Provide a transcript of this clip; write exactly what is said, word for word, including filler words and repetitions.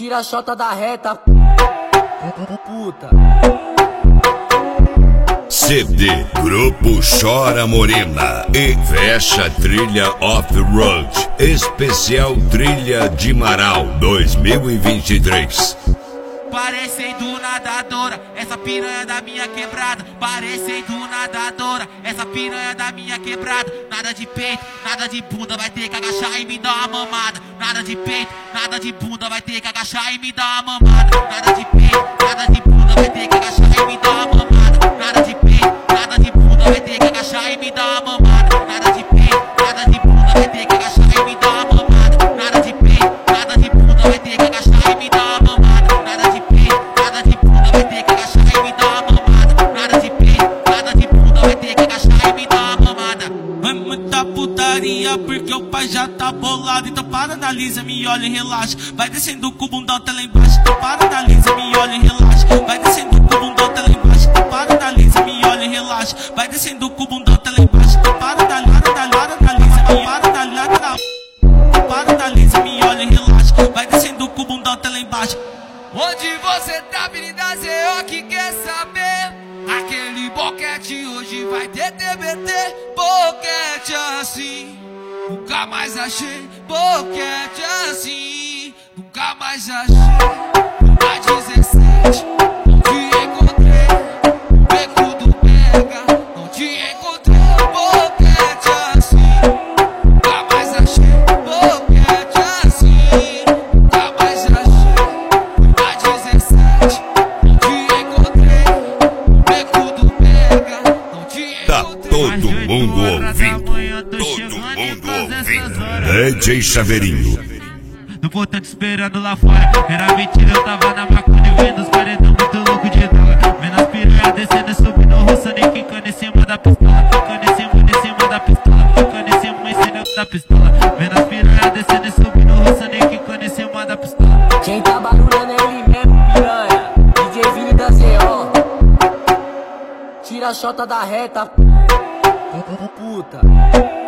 Tira a chota da reta, puta. C D Grupo Chora Morena e fecha trilha off-road especial Trilha de Marau dois mil e vinte e três. Parecendo nadadora, essa piranha da minha quebrada. Parecendo nadadora, essa piranha da minha quebrada. Nada de peito, nada de bunda, vai ter que agachar e me dar uma mamada. Nada de peito, nada de bunda, vai ter que agachar e me dar uma mamada. Nada de peito, nada de bunda, vai ter que agachar e me dar uma mamada. Nada de peito, nada de bunda, vai ter que agachar e me dar uma mamada. Nada de peito, nada de bunda, vai ter que agachar e me dar uma mamada. Nada de peito, nada de bunda, vai ter que agachar e me dar uma mamada. Nada de peito, nada de bunda, vai ter que agachar e me dar uma mamada. Nada de peito, nada de bunda, vai ter que agachar e me dar uma mamada. É muita putaria porque o pai já tá bolado. Então para, analisa, me olha e relaxa. Vai descendo com o bundão até lá embaixo. Então para, analisa, me olha e relaxa. Vai descendo com o bundão até lá embaixo. Então para, analisa, me olha e relaxa. Vai descendo com o bundão até lá embaixo. Então para, analisa, analisa, me para, analisa, para, analisa, me olha e relaxa. Vai descendo com o bundão até lá embaixo. Onde você tá, Avenida Z O, que quer saber? Aquele boquete hoje vai ter T B T. Boquete assim, nunca mais achei. Boquete assim, nunca mais achei. Na dezessete, não te encontrei. Beco do Pega, não te encontrei. Boquete assim, nunca mais achei. Boquete assim, nunca mais achei. Na dezessete, não te encontrei. Beco do Pega, não te encontrei. Tá todo mundo ouvindo, todo mundo ouvindo. D J Chaveirinho. No portão te esperando lá fora. Era mentira, eu tava na macuna e vendo os paredão muito louco de droga. Vendo as piranhas descendo e subindo, roçando e quicando em cima da pistola. Ficando em cima, em cima da pistola. Ficando em cima, em cima da pistola. Vendo as piranhas descendo e subindo, roçando e quicando em cima da pistola. Quem tá barulhando é ele mesmo, piranha. D J Vini da Z O. Tira a chota da reta, puta.